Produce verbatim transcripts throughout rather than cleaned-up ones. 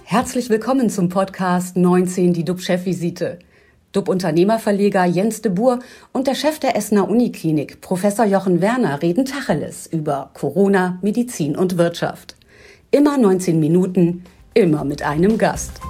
Herzlich willkommen zum Podcast neunzehn, die D U B-Chefvisite. D U B-Unternehmerverleger Jens de Boer und der Chef der Essener Uniklinik, Professor Jochen Werner, reden Tacheles über Corona, Medizin und Wirtschaft. Immer neunzehn Minuten, immer mit einem Gast.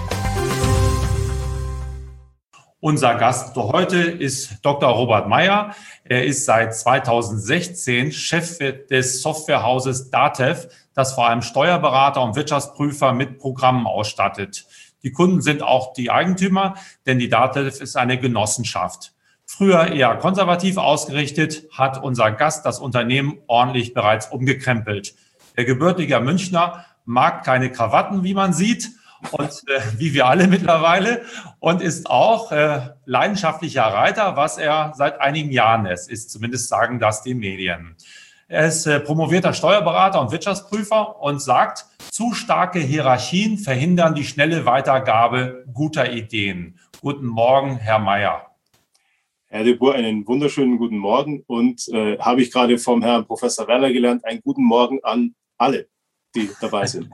Unser Gast für heute ist Doktor Robert Meyer. Er ist seit zweitausendsechzehn Chef des Softwarehauses DATEV, das vor allem Steuerberater und Wirtschaftsprüfer mit Programmen ausstattet. Die Kunden sind auch die Eigentümer, denn die DATEV ist eine Genossenschaft. Früher eher konservativ ausgerichtet, hat unser Gast das Unternehmen ordentlich bereits umgekrempelt. Der gebürtige Münchner mag keine Krawatten, wie man sieht, und äh, wie wir alle mittlerweile, und ist auch äh, leidenschaftlicher Reiter, was er seit einigen Jahren ist, ist zumindest sagen das die Medien. Er ist äh, promovierter Steuerberater und Wirtschaftsprüfer und sagt, zu starke Hierarchien verhindern die schnelle Weitergabe guter Ideen. Guten Morgen, Herr Meyer. Herr de Boer, einen wunderschönen guten Morgen und äh, habe ich gerade vom Herrn Professor Werner gelernt, einen guten Morgen an alle, die dabei sind.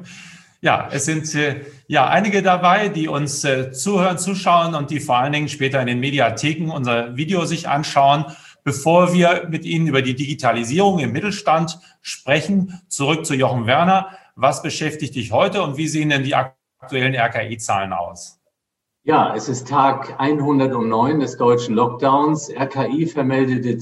Ja, es sind äh, ja einige dabei, die uns äh, zuhören, zuschauen und die vor allen Dingen später in den Mediatheken unser Video sich anschauen. Bevor wir mit Ihnen über die Digitalisierung im Mittelstand sprechen, zurück zu Jochen Werner. Was beschäftigt dich heute und wie sehen denn die aktuellen R K I-Zahlen aus? Ja, es ist Tag hundertneun des deutschen Lockdowns. R K I vermeldete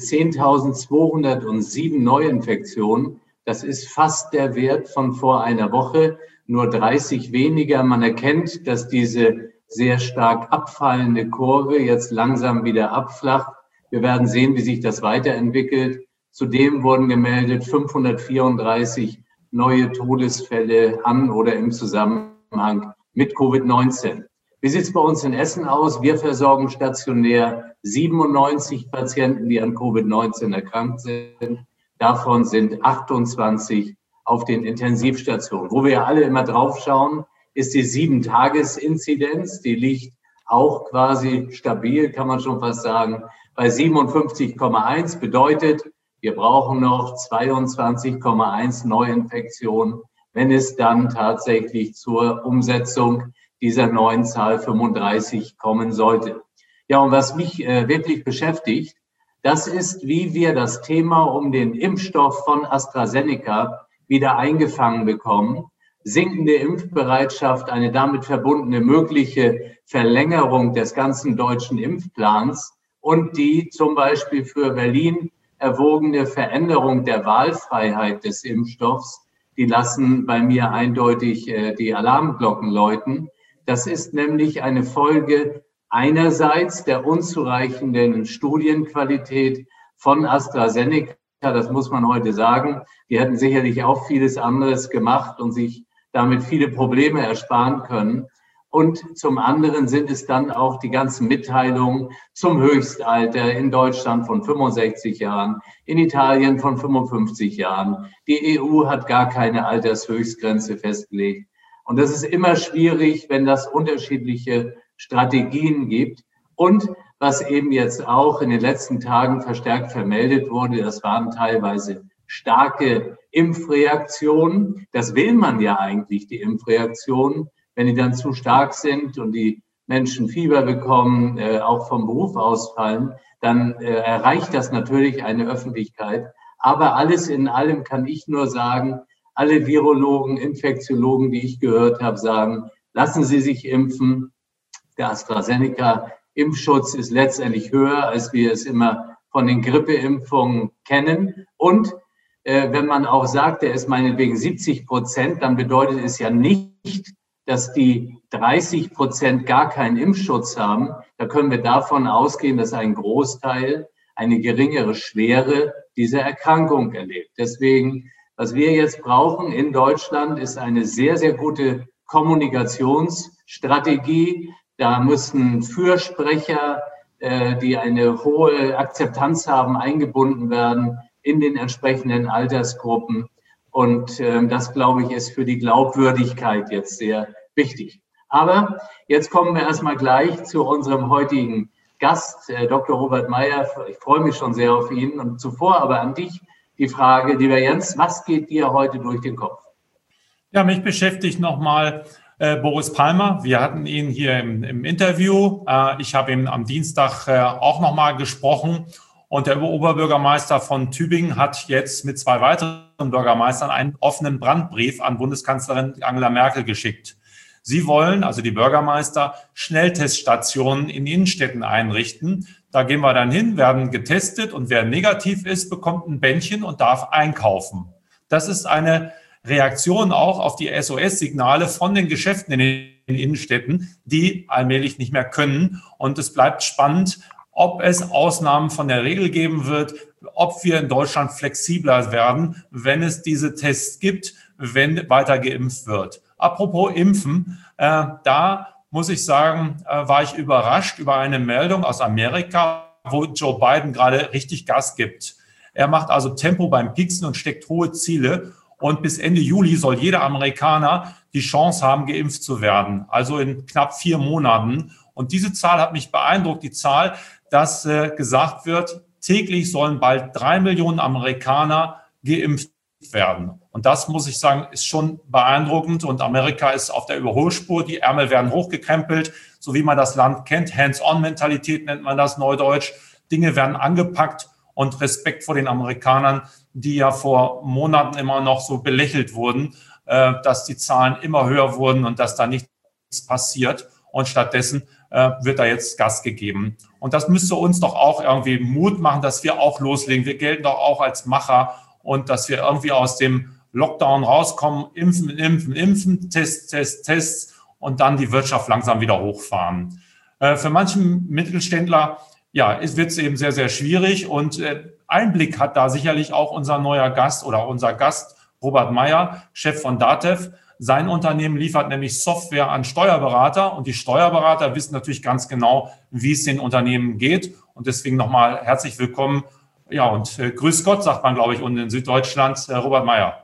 zehntausendzweihundertsieben Neuinfektionen. Das ist fast der Wert von vor einer Woche, nur dreißig weniger. Man erkennt, dass diese sehr stark abfallende Kurve jetzt langsam wieder abflacht. Wir werden sehen, wie sich das weiterentwickelt. Zudem wurden gemeldet fünfhundertvierunddreißig neue Todesfälle an oder im Zusammenhang mit Covid neunzehn. Wie sieht es bei uns in Essen aus? Wir versorgen stationär siebenundneunzig Patienten, die an Covid neunzehn erkrankt sind. Davon sind achtundzwanzig auf den Intensivstationen. Wo wir alle immer drauf schauen, ist die sieben-Tages-Inzidenz. Die liegt auch quasi stabil, kann man schon fast sagen, bei siebenundfünfzig Komma eins. Bedeutet, wir brauchen noch zweiundzwanzig Komma eins Neuinfektionen, wenn es dann tatsächlich zur Umsetzung dieser neuen Zahl fünfunddreißig kommen sollte. Ja, und was mich äh, wirklich beschäftigt, das ist, wie wir das Thema um den Impfstoff von AstraZeneca wieder eingefangen bekommen. Sinkende Impfbereitschaft, eine damit verbundene mögliche Verlängerung des ganzen deutschen Impfplans und die zum Beispiel für Berlin erwogene Veränderung der Wahlfreiheit des Impfstoffs, die lassen bei mir eindeutig äh, die Alarmglocken läuten. Das ist nämlich eine Folge einerseits der unzureichenden Studienqualität von AstraZeneca. Das muss man heute sagen. Die hätten sicherlich auch vieles anderes gemacht und sich damit viele Probleme ersparen können. Und zum anderen sind es dann auch die ganzen Mitteilungen zum Höchstalter in Deutschland von fünfundsechzig Jahren, in Italien von fünfundfünfzig Jahren. Die E U hat gar keine Altershöchstgrenze festgelegt. Und das ist immer schwierig, wenn das unterschiedliche Strategien gibt. Und was eben jetzt auch in den letzten Tagen verstärkt vermeldet wurde, das waren teilweise starke Impfreaktionen. Das will man ja eigentlich, die Impfreaktionen. Wenn die dann zu stark sind und die Menschen Fieber bekommen, äh, auch vom Beruf ausfallen, dann äh, erreicht das natürlich eine Öffentlichkeit. Aber alles in allem kann ich nur sagen, alle Virologen, Infektiologen, die ich gehört habe, sagen, lassen Sie sich impfen. Der AstraZeneca-Impfschutz ist letztendlich höher, als wir es immer von den Grippeimpfungen kennen. Und äh, wenn man auch sagt, der ist meinetwegen siebzig Prozent, dann bedeutet es ja nicht, dass die dreißig Prozent gar keinen Impfschutz haben. Da können wir davon ausgehen, dass ein Großteil eine geringere Schwere dieser Erkrankung erlebt. Deswegen, was wir jetzt brauchen in Deutschland, ist eine sehr, sehr gute Kommunikationsstrategie. Da müssen Fürsprecher, äh, die eine hohe Akzeptanz haben, eingebunden werden in den entsprechenden Altersgruppen. Und äh, das, glaube ich, ist für die Glaubwürdigkeit jetzt sehr wichtig. Aber jetzt kommen wir erstmal gleich zu unserem heutigen Gast, äh, Doktor Robert Meyer. Ich freue mich schon sehr auf ihn. Und zuvor aber an dich die Frage, lieber Jens, was geht dir heute durch den Kopf? Ja, mich beschäftigt nochmal Äh, Boris Palmer, wir hatten ihn hier im, im Interview. Äh, ich habe ihn am Dienstag äh, auch nochmal gesprochen. Und der Oberbürgermeister von Tübingen hat jetzt mit zwei weiteren Bürgermeistern einen offenen Brandbrief an Bundeskanzlerin Angela Merkel geschickt. Sie wollen, also die Bürgermeister, Schnellteststationen in Innenstädten einrichten. Da gehen wir dann hin, werden getestet und wer negativ ist, bekommt ein Bändchen und darf einkaufen. Das ist eine Reaktion auch auf die S O S-Signale von den Geschäften in den Innenstädten, die allmählich nicht mehr können. Und es bleibt spannend, ob es Ausnahmen von der Regel geben wird, ob wir in Deutschland flexibler werden, wenn es diese Tests gibt, wenn weiter geimpft wird. Apropos Impfen, äh, da muss ich sagen, äh, war ich überrascht über eine Meldung aus Amerika, wo Joe Biden gerade richtig Gas gibt. Er macht also Tempo beim Pieksen und steckt hohe Ziele. Und bis Ende Juli soll jeder Amerikaner die Chance haben, geimpft zu werden. Also in knapp vier Monaten. Und diese Zahl hat mich beeindruckt, die Zahl, dass äh, gesagt wird, täglich sollen bald drei Millionen Amerikaner geimpft werden. Und das, muss ich sagen, ist schon beeindruckend. Und Amerika ist auf der Überholspur. Die Ärmel werden hochgekrempelt, so wie man das Land kennt. Hands-on-Mentalität nennt man das neudeutsch. Dinge werden angepackt und Respekt vor den Amerikanern, die ja vor Monaten immer noch so belächelt wurden, äh, dass die Zahlen immer höher wurden und dass da nichts passiert. Und stattdessen äh, wird da jetzt Gas gegeben. Und das müsste uns doch auch irgendwie Mut machen, dass wir auch loslegen. Wir gelten doch auch als Macher und dass wir irgendwie aus dem Lockdown rauskommen, impfen, impfen, impfen, Tests, Tests, Tests und dann die Wirtschaft langsam wieder hochfahren. Äh, für manchen Mittelständler, ja, es wird eben sehr, sehr schwierig und äh, Einblick hat da sicherlich auch unser neuer Gast oder unser Gast Robert Meyer, Chef von DATEV. Sein Unternehmen liefert nämlich Software an Steuerberater und die Steuerberater wissen natürlich ganz genau, wie es den Unternehmen geht. Und deswegen nochmal herzlich willkommen. Ja, und äh, grüß Gott, sagt man, glaube ich, unten in Süddeutschland, äh, Robert Meyer.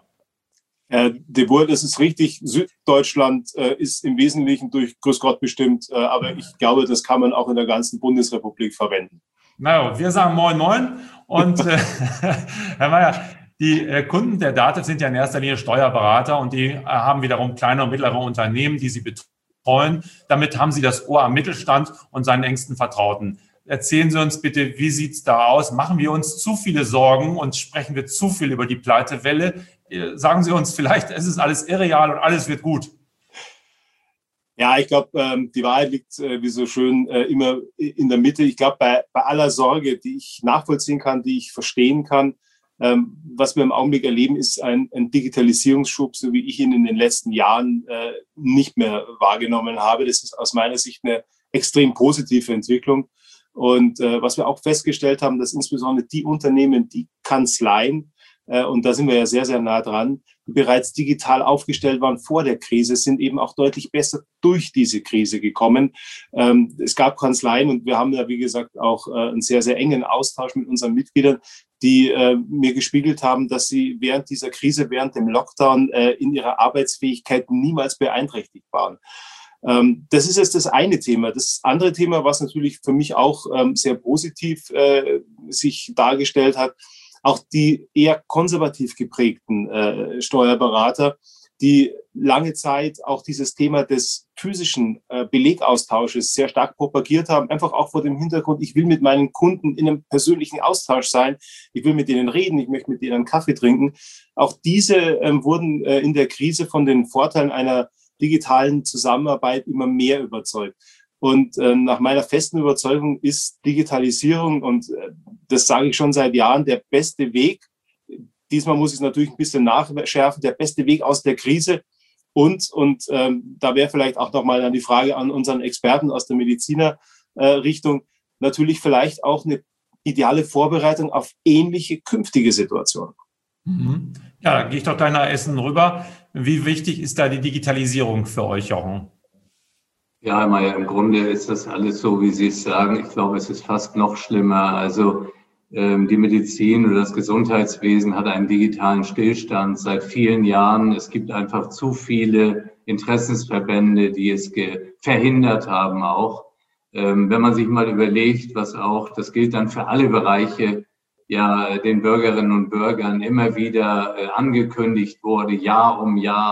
Herr de Boer, das ist richtig. Süddeutschland äh, ist im Wesentlichen durch Grüß Gott bestimmt, äh, aber ich glaube, das kann man auch in der ganzen Bundesrepublik verwenden. Naja, wir sagen Moin Moin und äh, Herr Meyer, die äh, Kunden der DATEV sind ja in erster Linie Steuerberater und die äh, haben wiederum kleine und mittlere Unternehmen, die sie betreuen. Damit haben sie das Ohr am Mittelstand und seinen engsten Vertrauten. Erzählen Sie uns bitte, wie sieht's da aus? Machen wir uns zu viele Sorgen und sprechen wir zu viel über die Pleitewelle? Sagen Sie uns vielleicht, es ist alles irreal und alles wird gut. Ja, ich glaube, ähm, die Wahrheit liegt, äh, wie so schön, äh, immer in der Mitte. Ich glaube, bei, bei aller Sorge, die ich nachvollziehen kann, die ich verstehen kann, ähm, was wir im Augenblick erleben, ist ein, ein Digitalisierungsschub, so wie ich ihn in den letzten Jahren äh, nicht mehr wahrgenommen habe. Das ist aus meiner Sicht eine extrem positive Entwicklung. Und äh, was wir auch festgestellt haben, dass insbesondere die Unternehmen, die Kanzleien, äh, und da sind wir ja sehr, sehr nah dran, die bereits digital aufgestellt waren vor der Krise, sind eben auch deutlich besser durch diese Krise gekommen. Ähm, es gab Kanzleien und wir haben ja, wie gesagt, auch äh, einen sehr, sehr engen Austausch mit unseren Mitgliedern, die äh, mir gespiegelt haben, dass sie während dieser Krise, während dem Lockdown äh, in ihrer Arbeitsfähigkeit niemals beeinträchtigt waren. Ähm, das ist jetzt das eine Thema. Das andere Thema, was natürlich für mich auch ähm, sehr positiv äh, sich dargestellt hat, auch die eher konservativ geprägten äh, Steuerberater, die lange Zeit auch dieses Thema des physischen äh, Belegaustausches sehr stark propagiert haben, einfach auch vor dem Hintergrund, ich will mit meinen Kunden in einem persönlichen Austausch sein, ich will mit denen reden, ich möchte mit denen einen Kaffee trinken. Auch diese ähm, wurden äh, in der Krise von den Vorteilen einer digitalen Zusammenarbeit immer mehr überzeugt. Und äh, nach meiner festen Überzeugung ist Digitalisierung, und äh, das sage ich schon seit Jahren, der beste Weg. Diesmal muss ich es natürlich ein bisschen nachschärfen, der beste Weg aus der Krise. Und, und ähm, da wäre vielleicht auch nochmal dann die Frage an unseren Experten aus der Medizinerrichtung, äh, natürlich vielleicht auch eine ideale Vorbereitung auf ähnliche künftige Situationen. Mhm. Ja, dann gehe ich doch gleich nach Essen rüber. Wie wichtig ist da die Digitalisierung für euch, Jochen? Ja, Herr Meyer, im Grunde ist das alles so, wie Sie es sagen. Ich glaube, es ist fast noch schlimmer. Also ähm, die Medizin oder das Gesundheitswesen hat einen digitalen Stillstand seit vielen Jahren. Es gibt einfach zu viele Interessensverbände, die es verhindert haben auch. Ähm, wenn man sich mal überlegt, was auch, das gilt dann für alle Bereiche, ja, den Bürgerinnen und Bürgern immer wieder äh, angekündigt wurde, Jahr um Jahr,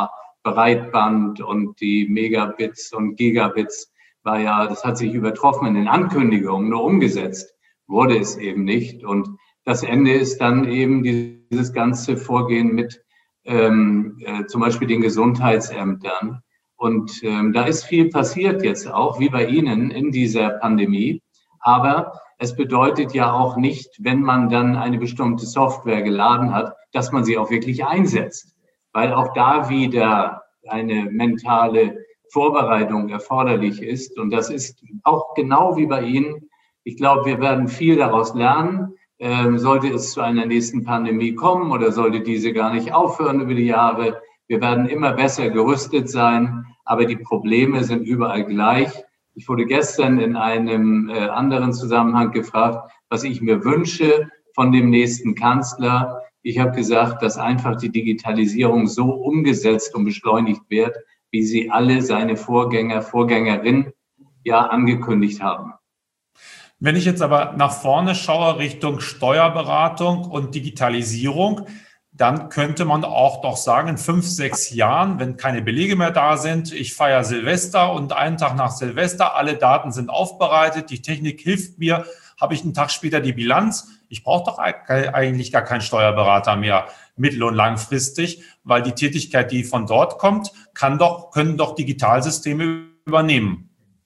Breitband und die Megabits und Gigabits war ja, das hat sich übertroffen in den Ankündigungen, nur umgesetzt wurde es eben nicht. Und das Ende ist dann eben dieses ganze Vorgehen mit ähm, äh, zum Beispiel den Gesundheitsämtern. Und ähm, da ist viel passiert jetzt auch, wie bei Ihnen in dieser Pandemie. Aber es bedeutet ja auch nicht, wenn man dann eine bestimmte Software geladen hat, dass man sie auch wirklich einsetzt. Weil auch da wieder eine mentale Vorbereitung erforderlich ist. Und das ist auch genau wie bei Ihnen. Ich glaube, wir werden viel daraus lernen. Ähm, sollte es zu einer nächsten Pandemie kommen oder sollte diese gar nicht aufhören über die Jahre, wir werden immer besser gerüstet sein, aber die Probleme sind überall gleich. Ich wurde gestern in einem äh, anderen Zusammenhang gefragt, was ich mir wünsche von dem nächsten Kanzler. Ich habe gesagt, dass einfach die Digitalisierung so umgesetzt und beschleunigt wird, wie sie alle seine Vorgänger, Vorgängerinnen ja angekündigt haben. Wenn ich jetzt aber nach vorne schaue Richtung Steuerberatung und Digitalisierung, dann könnte man auch doch sagen, in fünf, sechs Jahren, wenn keine Belege mehr da sind, ich feiere Silvester und einen Tag nach Silvester, alle Daten sind aufbereitet, die Technik hilft mir, habe ich einen Tag später die Bilanz. Ich brauche doch eigentlich gar keinen Steuerberater mehr mittel- und langfristig, weil die Tätigkeit, die von dort kommt, kann doch, können doch Digitalsysteme übernehmen.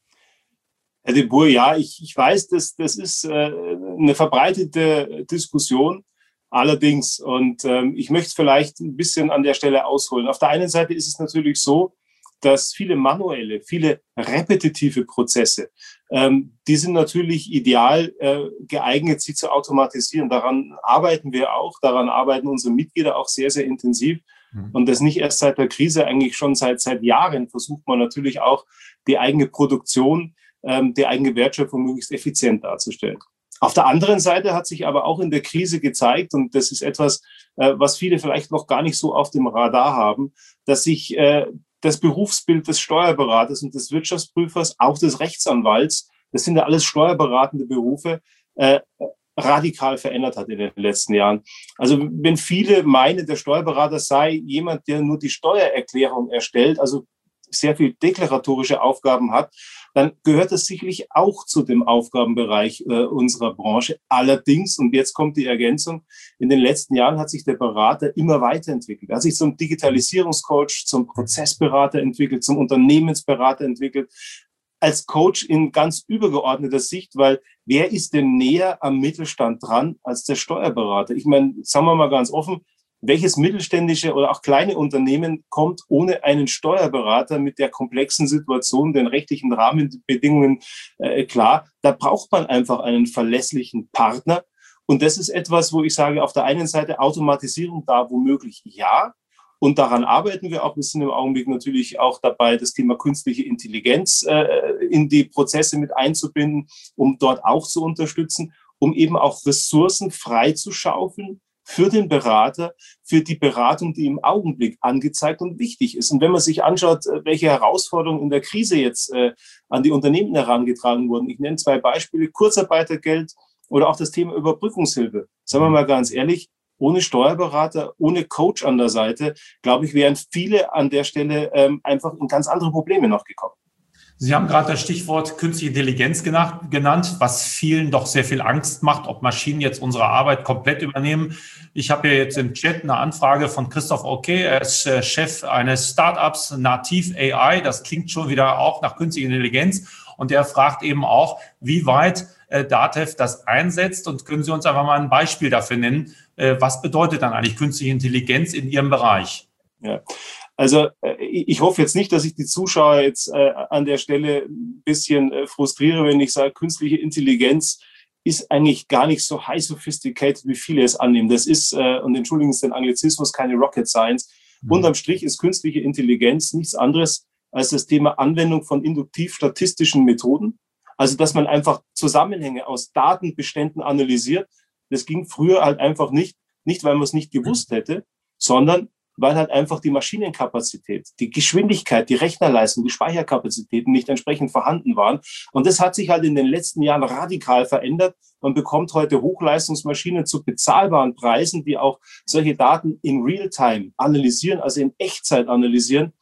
Herr de Boer, ja, ich, ich weiß, das, das ist äh, eine verbreitete Diskussion. Allerdings, und ähm, ich möchte vielleicht ein bisschen an der Stelle ausholen. Auf der einen Seite ist es natürlich so, dass viele manuelle, viele repetitive Prozesse, ähm, die sind natürlich ideal äh, geeignet, sie zu automatisieren. Daran arbeiten wir auch, daran arbeiten unsere Mitglieder auch sehr, sehr intensiv. Mhm. Und das nicht erst seit der Krise, eigentlich schon seit, seit Jahren versucht man natürlich auch, die eigene Produktion, ähm, die eigene Wertschöpfung möglichst effizient darzustellen. Auf der anderen Seite hat sich aber auch in der Krise gezeigt, und das ist etwas, äh, was viele vielleicht noch gar nicht so auf dem Radar haben, dass sich äh, das Berufsbild des Steuerberaters und des Wirtschaftsprüfers, auch des Rechtsanwalts, das sind ja alles steuerberatende Berufe, äh, radikal verändert hat in den letzten Jahren. Also wenn viele meinen, der Steuerberater sei jemand, der nur die Steuererklärung erstellt, also sehr viel deklaratorische Aufgaben hat, dann gehört das sicherlich auch zu dem Aufgabenbereich äh, unserer Branche. Allerdings, und jetzt kommt die Ergänzung, in den letzten Jahren hat sich der Berater immer weiterentwickelt. Er hat sich zum Digitalisierungscoach, zum Prozessberater entwickelt, zum Unternehmensberater entwickelt, als Coach in ganz übergeordneter Sicht, weil wer ist denn näher am Mittelstand dran als der Steuerberater? Ich meine, sagen wir mal ganz offen, welches mittelständische oder auch kleine Unternehmen kommt ohne einen Steuerberater mit der komplexen Situation, den rechtlichen Rahmenbedingungen äh, klar? Da braucht man einfach einen verlässlichen Partner. Und das ist etwas, wo ich sage, auf der einen Seite Automatisierung da womöglich ja. Und daran arbeiten wir auch. Wir sind im Augenblick natürlich auch dabei, das Thema künstliche Intelligenz äh, in die Prozesse mit einzubinden, um dort auch zu unterstützen, um eben auch Ressourcen frei zu schaufeln für den Berater, für die Beratung, die im Augenblick angezeigt und wichtig ist. Und wenn man sich anschaut, welche Herausforderungen in der Krise jetzt äh, an die Unternehmen herangetragen wurden, ich nenne zwei Beispiele, Kurzarbeitergeld oder auch das Thema Überbrückungshilfe. Sagen wir mal ganz ehrlich, ohne Steuerberater, ohne Coach an der Seite, glaube ich, wären viele an der Stelle ähm, einfach in ganz andere Probleme noch gekommen. Sie haben gerade das Stichwort künstliche Intelligenz genannt, was vielen doch sehr viel Angst macht, ob Maschinen jetzt unsere Arbeit komplett übernehmen. Ich habe hier jetzt im Chat eine Anfrage von Christoph Oke, er ist Chef eines Startups, Nativ A I, das klingt schon wieder auch nach künstlicher Intelligenz. Und er fragt eben auch, wie weit äh, DATEV das einsetzt. Und können Sie uns einfach mal ein Beispiel dafür nennen, äh, was bedeutet dann eigentlich künstliche Intelligenz in Ihrem Bereich? Ja. Also ich hoffe jetzt nicht, dass ich die Zuschauer jetzt äh, an der Stelle ein bisschen äh, frustriere, wenn ich sage, künstliche Intelligenz ist eigentlich gar nicht so high sophisticated, wie viele es annehmen. Das ist, äh, und entschuldigen Sie den Anglizismus, keine Rocket Science. Mhm. Unterm Strich ist künstliche Intelligenz nichts anderes als das Thema Anwendung von induktiv-statistischen Methoden. Also dass man einfach Zusammenhänge aus Datenbeständen analysiert. Das ging früher halt einfach nicht, nicht weil man es nicht gewusst hätte, sondern weil halt einfach die Maschinenkapazität, die Geschwindigkeit, die Rechnerleistung, die Speicherkapazitäten nicht entsprechend vorhanden waren. Und das hat sich halt in den letzten Jahren radikal verändert. Man bekommt heute Hochleistungsmaschinen zu bezahlbaren Preisen, die auch solche Daten in Realtime analysieren, also in Echtzeit analysieren.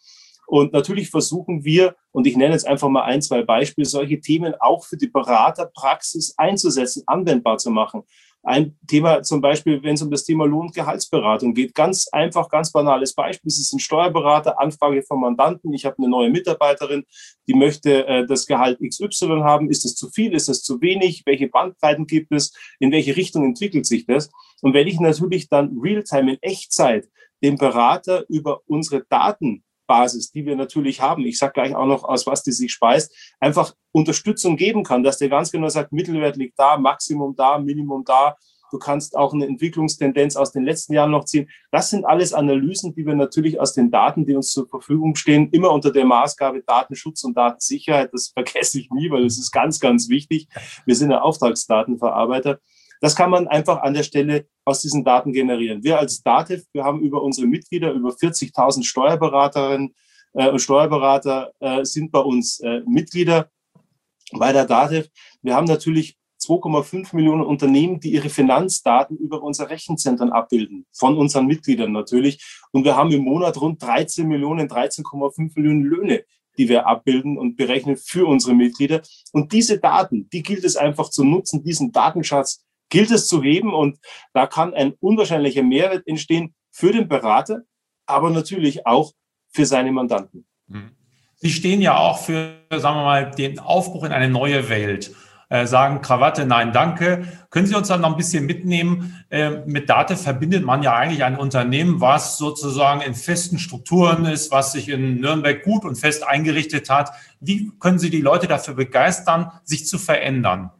Und natürlich versuchen wir, und ich nenne jetzt einfach mal ein, zwei Beispiele, solche Themen auch für die Beraterpraxis einzusetzen, anwendbar zu machen. Ein Thema zum Beispiel, wenn es um das Thema Lohn- und Gehaltsberatung geht, ganz einfach, ganz banales Beispiel. Es ist ein Steuerberater, Anfrage vom Mandanten. Ich habe eine neue Mitarbeiterin, die möchte äh, das Gehalt X Y haben. Ist das zu viel? Ist das zu wenig? Welche Bandbreiten gibt es? In welche Richtung entwickelt sich das? Und wenn ich natürlich dann Realtime in Echtzeit dem Berater über unsere Daten Basis, die wir natürlich haben, ich sage gleich auch noch, aus was die sich speist, einfach Unterstützung geben kann, dass der ganz genau sagt, Mittelwert liegt da, Maximum da, Minimum da. Du kannst auch eine Entwicklungstendenz aus den letzten Jahren noch ziehen. Das sind alles Analysen, die wir natürlich aus den Daten, die uns zur Verfügung stehen, immer unter der Maßgabe Datenschutz und Datensicherheit. Das vergesse ich nie, weil das ist ganz, ganz wichtig. Wir sind ja Auftragsdatenverarbeiter. Das kann man einfach an der Stelle aus diesen Daten generieren. Wir als DATEV, wir haben über unsere Mitglieder, über vierzigtausend Steuerberaterinnen äh, und Steuerberater äh, sind bei uns äh, Mitglieder bei der DATEV. Wir haben natürlich zwei Komma fünf Millionen Unternehmen, die ihre Finanzdaten über unsere Rechenzentren abbilden, von unseren Mitgliedern natürlich. Und wir haben im Monat rund dreizehn Millionen, dreizehn Komma fünf Millionen Löhne, die wir abbilden und berechnen für unsere Mitglieder. Und diese Daten, die gilt es einfach zu nutzen, diesen Datenschatz gilt es zu heben, und da kann ein unwahrscheinlicher Mehrwert entstehen für den Berater, aber natürlich auch für seine Mandanten. Sie stehen ja auch für, sagen wir mal, den Aufbruch in eine neue Welt. Äh, sagen Krawatte, nein, danke. Können Sie uns dann noch ein bisschen mitnehmen? Äh, mit DATEV verbindet man ja eigentlich ein Unternehmen, was sozusagen in festen Strukturen ist, was sich in Nürnberg gut und fest eingerichtet hat. Wie können Sie die Leute dafür begeistern, sich zu verändern?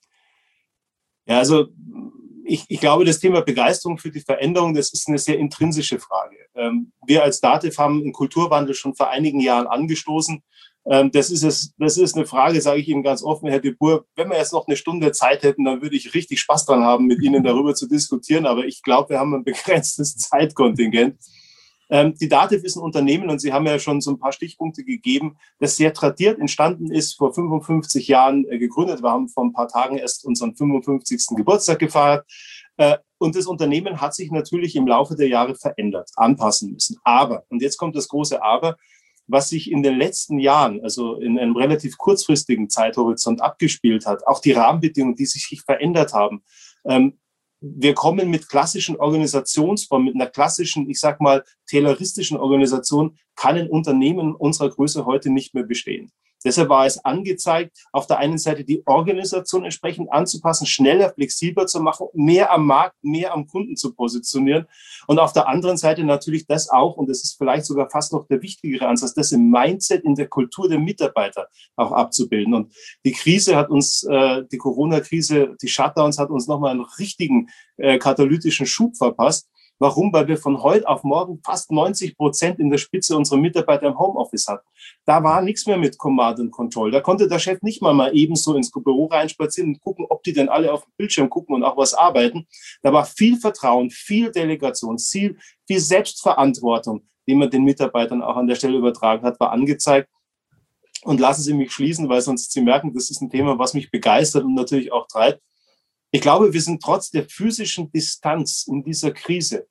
Ja, also ich, ich glaube, das Thema Begeisterung für die Veränderung, das ist eine sehr intrinsische Frage. Ähm, wir als DATEV haben einen Kulturwandel schon vor einigen Jahren angestoßen. Ähm, das ist es, das ist eine Frage, sage ich Ihnen ganz offen, Herr de Boer, wenn wir jetzt noch eine Stunde Zeit hätten, dann würde ich richtig Spaß dran haben, mit Ihnen darüber zu diskutieren. Aber ich glaube, wir haben ein begrenztes Zeitkontingent. Ähm, die DATEV ist ein Unternehmen, und Sie haben ja schon so ein paar Stichpunkte gegeben, das sehr tradiert entstanden ist, vor fünfundfünfzig Jahren äh, gegründet. Wir haben vor ein paar Tagen erst unseren fünfundfünfzigsten Geburtstag gefeiert. Äh, und das Unternehmen hat sich natürlich im Laufe der Jahre verändert, anpassen müssen. Aber, und jetzt kommt das große Aber, was sich in den letzten Jahren, also in einem relativ kurzfristigen Zeithorizont abgespielt hat, auch die Rahmenbedingungen, die sich verändert haben. Ähm, wir kommen mit klassischen Organisationsformen, mit einer klassischen, ich sag mal, tayloristischen Organisation, kann ein Unternehmen unserer Größe heute nicht mehr bestehen. Deshalb war es angezeigt, auf der einen Seite die Organisation entsprechend anzupassen, schneller, flexibler zu machen, mehr am Markt, mehr am Kunden zu positionieren. Und auf der anderen Seite natürlich das auch, und das ist vielleicht sogar fast noch der wichtigere Ansatz, das im Mindset, in der Kultur der Mitarbeiter auch abzubilden. Und die Krise hat uns, äh, die Corona-Krise, die Shutdowns hat uns nochmal einen richtigen äh, katalytischen Schub verpasst. Warum? Weil wir von heute auf morgen fast neunzig Prozent in der Spitze unserer Mitarbeiter im Homeoffice hatten. Da war nichts mehr mit Command and Control. Da konnte der Chef nicht mal mal ebenso ins Büro reinspazieren und gucken, ob die denn alle auf dem Bildschirm gucken und auch was arbeiten. Da war viel Vertrauen, viel Delegation, viel, viel Selbstverantwortung, die man den Mitarbeitern auch an der Stelle übertragen hat, war angezeigt. Und lassen Sie mich schließen, weil sonst Sie merken, das ist ein Thema, was mich begeistert und natürlich auch treibt. Ich glaube, wir sind trotz der physischen Distanz in dieser Krise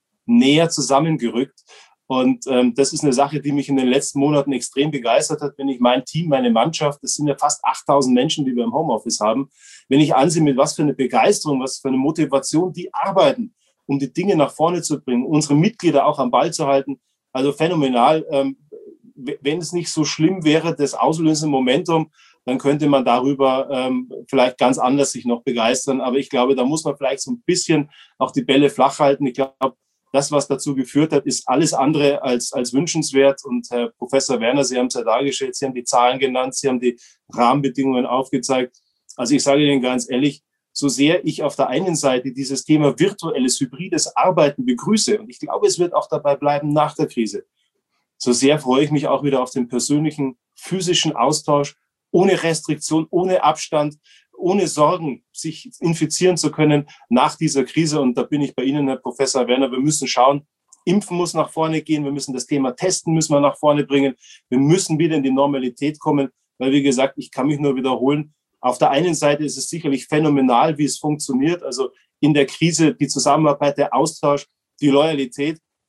näher zusammengerückt. Und ähm, das ist eine Sache, die mich in den letzten Monaten extrem begeistert hat, wenn ich mein Team, meine Mannschaft, das sind ja fast achttausend Menschen, die wir im Homeoffice haben, wenn ich ansehe, mit was für eine Begeisterung, was für eine Motivation die arbeiten, um die Dinge nach vorne zu bringen, unsere Mitglieder auch am Ball zu halten. Also phänomenal. Ähm, wenn es nicht so schlimm wäre, das auslösende Momentum, dann könnte man darüber ähm, vielleicht ganz anders sich noch begeistern. Aber ich glaube, da muss man vielleicht so ein bisschen auch die Bälle flach halten. Ich glaube, das, was dazu geführt hat, ist alles andere als, als wünschenswert. Und Herr Professor Werner, Sie haben es ja dargestellt, Sie haben die Zahlen genannt, Sie haben die Rahmenbedingungen aufgezeigt. Also ich sage Ihnen ganz ehrlich, so sehr ich auf der einen Seite dieses Thema virtuelles, hybrides Arbeiten begrüße, und ich glaube, es wird auch dabei bleiben nach der Krise, so sehr freue ich mich auch wieder auf den persönlichen, physischen Austausch, ohne Restriktion, ohne Abstand, ohne Sorgen, sich infizieren zu können nach dieser Krise. Und da bin ich bei Ihnen, Herr Professor Werner. Wir müssen schauen, Impfen muss nach vorne gehen. Wir müssen das Thema Testen müssen wir nach vorne bringen. Wir müssen wieder in die Normalität kommen, weil, wie gesagt, ich kann mich nur wiederholen. Auf der einen Seite ist es sicherlich phänomenal, wie es funktioniert. Also in der Krise die Zusammenarbeit, der Austausch, die Loyalität.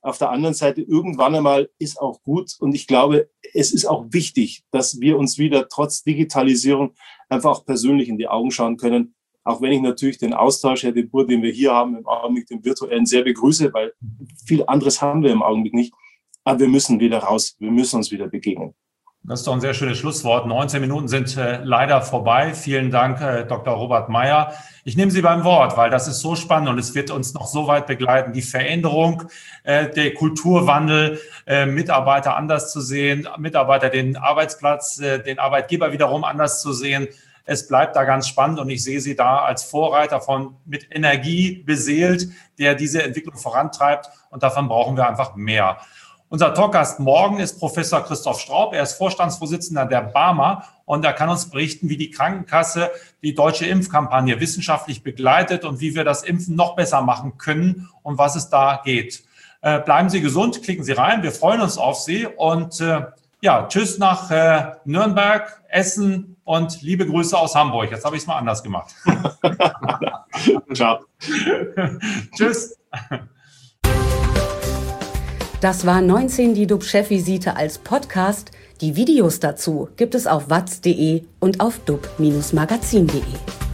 Auf der anderen Seite, irgendwann einmal ist auch gut. Und ich glaube, es ist auch wichtig, dass wir uns wieder trotz Digitalisierung einfach auch persönlich in die Augen schauen können. Auch wenn ich natürlich den Austausch, Herr de Boer, den wir hier haben, im Augenblick den virtuellen, sehr begrüße, weil viel anderes haben wir im Augenblick nicht. Aber wir müssen wieder raus. Wir müssen uns wieder begegnen. Das ist doch ein sehr schönes Schlusswort. neunzehn Minuten sind äh, leider vorbei. Vielen Dank, äh, Doktor Robert Meyer. Ich nehme Sie beim Wort, weil das ist so spannend und es wird uns noch so weit begleiten. Die Veränderung, äh, der Kulturwandel, äh, Mitarbeiter anders zu sehen, Mitarbeiter den Arbeitsplatz, äh, den Arbeitgeber wiederum anders zu sehen. Es bleibt da ganz spannend und ich sehe Sie da als Vorreiter von mit Energie beseelt, der diese Entwicklung vorantreibt und davon brauchen wir einfach mehr. Unser Talkgast morgen ist Professor Christoph Straub. Er ist Vorstandsvorsitzender der BARMER und er kann uns berichten, wie die Krankenkasse die deutsche Impfkampagne wissenschaftlich begleitet und wie wir das Impfen noch besser machen können und was es da geht. Äh, bleiben Sie gesund, klicken Sie rein. Wir freuen uns auf Sie und äh, ja, tschüss nach äh, Nürnberg, Essen und liebe Grüße aus Hamburg. Jetzt habe ich es mal anders gemacht. Ciao. Tschüss. Das war neunzehn die D U B-Chefvisite als Podcast. Die Videos dazu gibt es auf watz punkt de und auf dub Bindestrich magazin punkt de.